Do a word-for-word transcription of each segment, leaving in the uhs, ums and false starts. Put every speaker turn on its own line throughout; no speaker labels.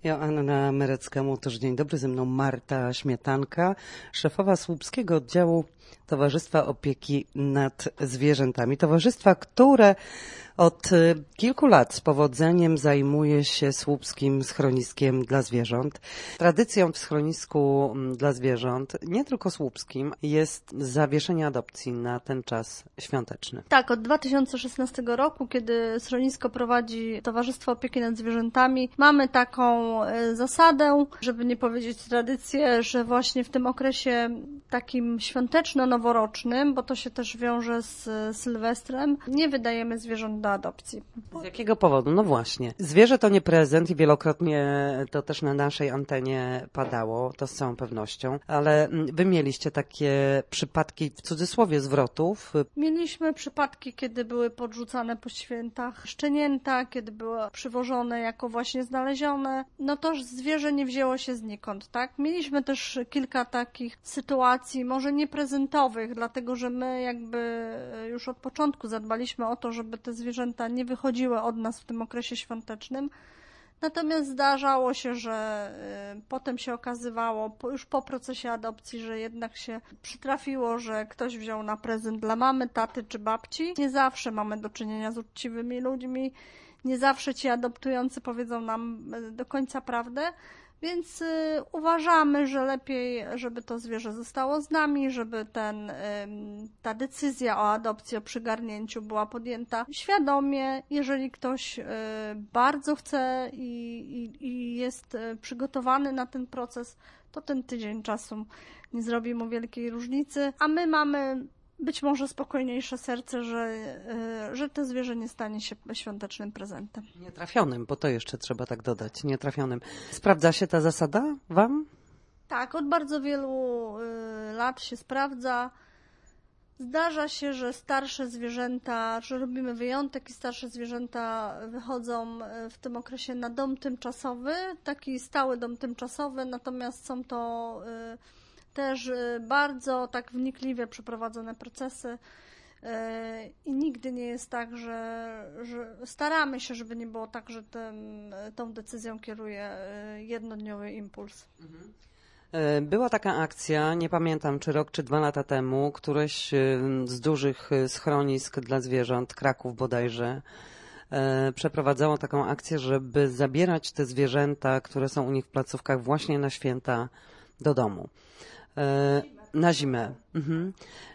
Joanna Merecka-Mutosz. Dzień dobry, ze mną Marta Śmietanka, szefowa Słupskiego Oddziału Towarzystwa Opieki nad Zwierzętami. Towarzystwa, które od kilku lat z powodzeniem zajmuje się słupskim schroniskiem dla zwierząt. Tradycją w schronisku dla zwierząt, nie tylko słupskim, jest zawieszenie adopcji na ten czas świąteczny.
Tak, od dwa tysiące szesnastego roku, kiedy schronisko prowadzi Towarzystwo Opieki nad Zwierzętami, mamy taką zasadę, żeby nie powiedzieć tradycję, że właśnie w tym okresie takim świąteczno-noworocznym, bo to się też wiąże z Sylwestrem, nie wydajemy zwierząt do adopcji.
Z jakiego powodu? No właśnie. Zwierzę to nie prezent i wielokrotnie to też na naszej antenie padało, to z całą pewnością, ale wy mieliście takie przypadki, w cudzysłowie, zwrotów?
Mieliśmy przypadki, kiedy były podrzucane po świętach szczenięta, kiedy były przywożone jako właśnie znalezione. No to zwierzę nie wzięło się znikąd, tak? Mieliśmy też kilka takich sytuacji, może nie prezentowych, dlatego że my jakby już od początku zadbaliśmy o to, żeby te zwierzęta nie wychodziły od nas w tym okresie świątecznym. Natomiast zdarzało się, że y, potem się okazywało, po, już po procesie adopcji, że jednak się przytrafiło, że ktoś wziął na prezent dla mamy, taty czy babci. Nie zawsze mamy do czynienia z uczciwymi ludźmi, nie zawsze ci adoptujący powiedzą nam y, do końca prawdę, więc y, uważamy, że lepiej, żeby to zwierzę zostało z nami, żeby ten, y, ta decyzja o adopcji, o przygarnięciu była podjęta świadomie. Jeżeli ktoś y, bardzo chce i, i, i jest y, przygotowany na ten proces, to ten tydzień czasu nie zrobi mu wielkiej różnicy, a my mamy być może spokojniejsze serce, że, że to zwierzę nie stanie się świątecznym prezentem.
Nietrafionym, bo to jeszcze trzeba tak dodać, nietrafionym. Sprawdza się ta zasada wam?
Tak, od bardzo wielu lat się sprawdza. Zdarza się, że starsze zwierzęta, że robimy wyjątek i starsze zwierzęta wychodzą w tym okresie na dom tymczasowy, taki stały dom tymczasowy, natomiast są to też bardzo tak wnikliwie przeprowadzone procesy i nigdy nie jest tak, że, że staramy się, żeby nie było tak, że ten, tą decyzją kieruje jednodniowy impuls.
Była taka akcja, nie pamiętam czy rok, czy dwa lata temu, któreś z dużych schronisk dla zwierząt, Kraków bodajże, przeprowadzało taką akcję, żeby zabierać te zwierzęta, które są u nich w placówkach właśnie na święta do domu. Na zimę. Mhm.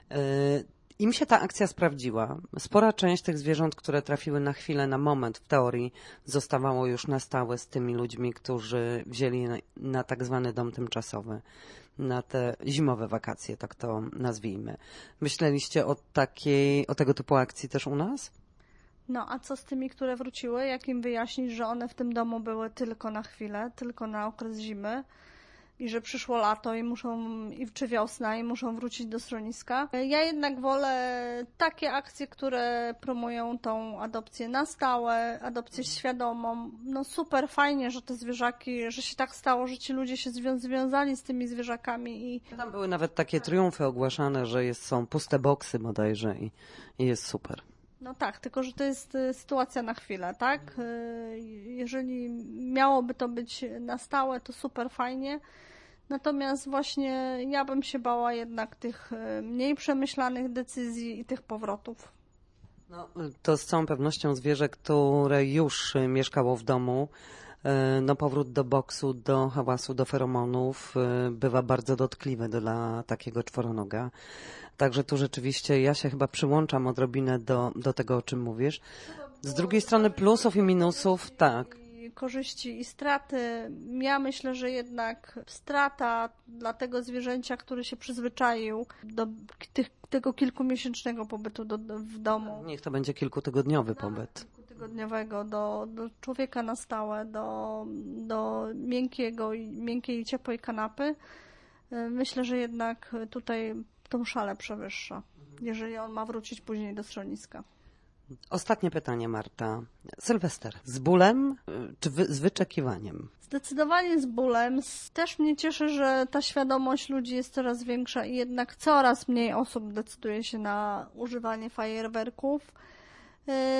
Im się ta akcja sprawdziła. Spora część tych zwierząt, które trafiły na chwilę, na moment, w teorii, zostawało już na stałe z tymi ludźmi, którzy wzięli na, na tak zwany dom tymczasowy, na te zimowe wakacje, tak to nazwijmy. Myśleliście o takiej, o tego typu akcji też u nas?
No, a co z tymi, które wróciły? Jak im wyjaśnić, że one w tym domu były tylko na chwilę, tylko na okres zimy? I że przyszło lato i muszą, i czy wiosna i muszą wrócić do schroniska. Ja jednak wolę takie akcje, które promują tą adopcję na stałe, adopcję świadomą. No super fajnie, że te zwierzaki, że się tak stało, że ci ludzie się zwią- związali z tymi zwierzakami. I
tam były nawet takie triumfy ogłaszane, że jest, są puste boksy bodajże i, i jest super.
No tak, tylko że to jest sytuacja na chwilę, tak? Jeżeli miałoby to być na stałe, to super fajnie. Natomiast właśnie ja bym się bała jednak tych mniej przemyślanych decyzji i tych powrotów.
No, to z całą pewnością zwierzę, które już mieszkało w domu, no powrót do boksu, do hałasu, do feromonów bywa bardzo dotkliwy dla takiego czworonoga. Także tu rzeczywiście ja się chyba przyłączam odrobinę do, do tego, o czym mówisz. Z drugiej strony plusów i minusów, tak.
Korzyści i straty. Ja myślę, że jednak strata dla tego zwierzęcia, który się przyzwyczaił do tych, tego kilkumiesięcznego pobytu do, do, w domu.
Niech to będzie kilkutygodniowy pobyt.
Kilkutygodniowego do, do człowieka na stałe, do, do miękkiego, miękkiej i ciepłej kanapy. Myślę, że jednak tutaj tą szalę przewyższa, jeżeli on ma wrócić później do schroniska.
Ostatnie pytanie, Marta. Sylwester, z bólem czy wy, z wyczekiwaniem?
Zdecydowanie z bólem. Też mnie cieszy, że ta świadomość ludzi jest coraz większa i jednak coraz mniej osób decyduje się na używanie fajerwerków.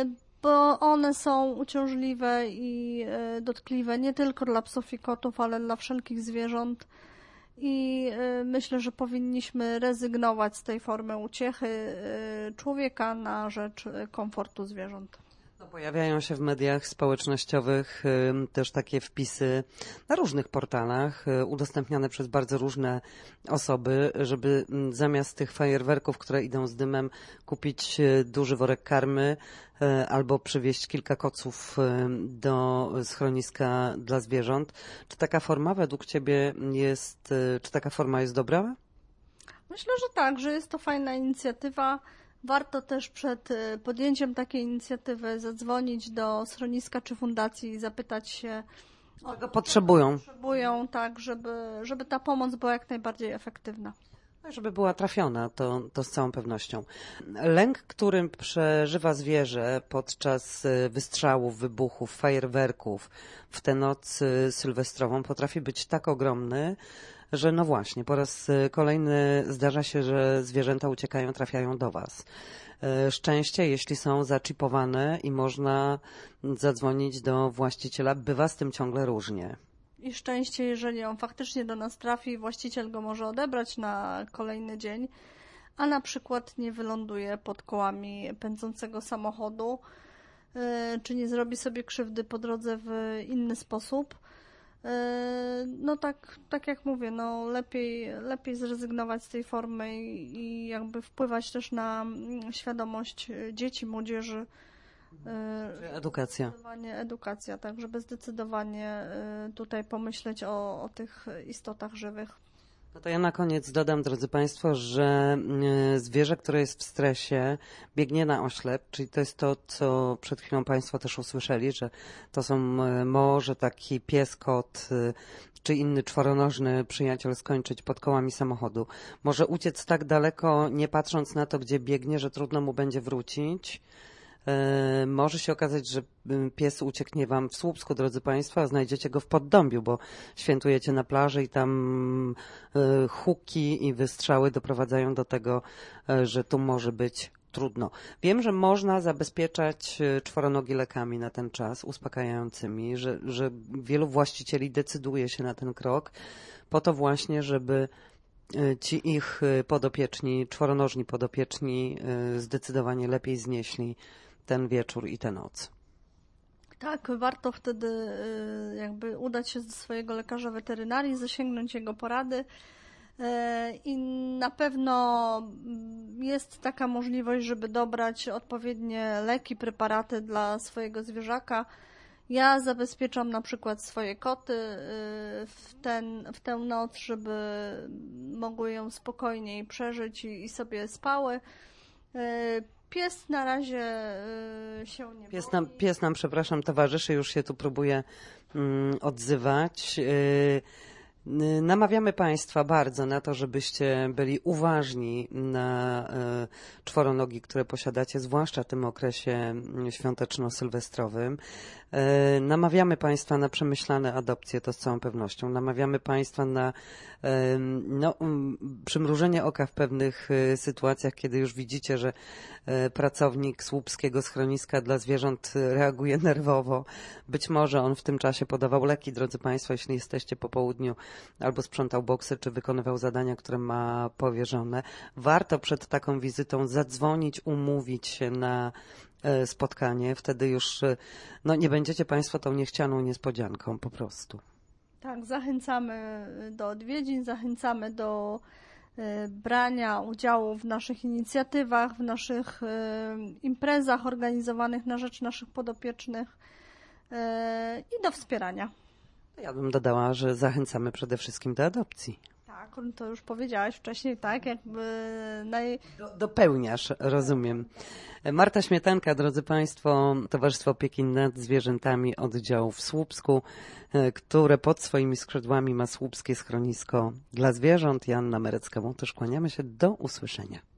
bo one są uciążliwe i dotkliwe nie tylko dla psów i kotów, ale dla wszelkich zwierząt. I myślę, że powinniśmy rezygnować z tej formy uciechy człowieka na rzecz komfortu zwierząt.
No, pojawiają się w mediach społecznościowych y, też takie wpisy na różnych portalach, y, udostępniane przez bardzo różne osoby, żeby y, zamiast tych fajerwerków, które idą z dymem, kupić y, duży worek karmy y, albo przywieźć kilka koców y, do schroniska dla zwierząt. Czy taka forma według Ciebie jest, y, czy taka forma jest dobra?
Myślę, że tak, że jest to fajna inicjatywa. Warto też przed podjęciem takiej inicjatywy zadzwonić do schroniska czy fundacji i zapytać się,
czego potrzebują.
Potrzebują, tak, żeby, żeby ta pomoc była jak najbardziej efektywna.
Żeby była trafiona, to, to z całą pewnością. Lęk, którym przeżywa zwierzę podczas wystrzałów, wybuchów, fajerwerków w tę noc sylwestrową potrafi być tak ogromny, że no właśnie, po raz kolejny zdarza się, że zwierzęta uciekają, trafiają do Was. Szczęście, jeśli są zaczipowane i można zadzwonić do właściciela, bywa z tym ciągle różnie.
I szczęście, jeżeli on faktycznie do nas trafi, właściciel go może odebrać na kolejny dzień, a na przykład nie wyląduje pod kołami pędzącego samochodu, czy nie zrobi sobie krzywdy po drodze w inny sposób. No tak, tak jak mówię, no lepiej, lepiej zrezygnować z tej formy i, i jakby wpływać też na świadomość dzieci, młodzieży.
Edukacja.
Zdecydowanie edukacja, tak, żeby zdecydowanie tutaj pomyśleć o, o tych istotach żywych.
No to ja na koniec dodam, drodzy Państwo, że zwierzę, które jest w stresie, biegnie na oślep, czyli to jest to, co przed chwilą Państwo też usłyszeli, że to są może taki pies, kot czy inny czworonożny przyjaciel skończyć pod kołami samochodu. Może uciec tak daleko, nie patrząc na to, gdzie biegnie, że trudno mu będzie wrócić. Może się okazać, że pies ucieknie Wam w Słupsku, drodzy Państwo, a znajdziecie go w Poddąbiu, bo świętujecie na plaży i tam huki i wystrzały doprowadzają do tego, że tu może być trudno. Wiem, że można zabezpieczać czworonogi lekami na ten czas, uspokajającymi, że, że wielu właścicieli decyduje się na ten krok po to właśnie, żeby ci ich podopieczni, czworonożni podopieczni zdecydowanie lepiej znieśli ten wieczór i tę noc.
Tak, warto wtedy jakby udać się do swojego lekarza weterynarii, zasięgnąć jego porady i na pewno jest taka możliwość, żeby dobrać odpowiednie leki, preparaty dla swojego zwierzaka. Ja zabezpieczam na przykład swoje koty w, ten, w tę noc, żeby mogły ją spokojniej przeżyć i, i sobie spały. Pies na razie się nie
pies
boi.
nam, pies nam, przepraszam, towarzyszy, już się tu próbuje mm, odzywać. Yy, Namawiamy Państwa bardzo na to, żebyście byli uważni na y, czworonogi, które posiadacie, zwłaszcza w tym okresie świąteczno-sylwestrowym. Y, namawiamy Państwa na przemyślane adopcje, to z całą pewnością. Namawiamy Państwa na y, no, y, przymrużenie oka w pewnych y, sytuacjach, kiedy już widzicie, że y, pracownik słupskiego schroniska dla zwierząt reaguje nerwowo. Być może on w tym czasie podawał leki, drodzy Państwo, jeśli jesteście po południu, albo sprzątał boksy, czy wykonywał zadania, które ma powierzone. Warto przed taką wizytą zadzwonić, umówić się na spotkanie. Wtedy już no, nie będziecie Państwo tą niechcianą niespodzianką po prostu.
Tak, zachęcamy do odwiedzin, zachęcamy do brania udziału w naszych inicjatywach, w naszych imprezach organizowanych na rzecz naszych podopiecznych i do wspierania.
Ja bym dodała, że zachęcamy przede wszystkim do adopcji.
Tak, to już powiedziałaś wcześniej, tak? Jakby naj...
Do, dopełniasz, rozumiem. Marta Śmietanka, drodzy Państwo, Towarzystwo Opieki nad Zwierzętami oddziału w Słupsku, które pod swoimi skrzydłami ma słupskie schronisko dla zwierząt. Joanna Merecka-Łotysz, kłaniamy się, do usłyszenia.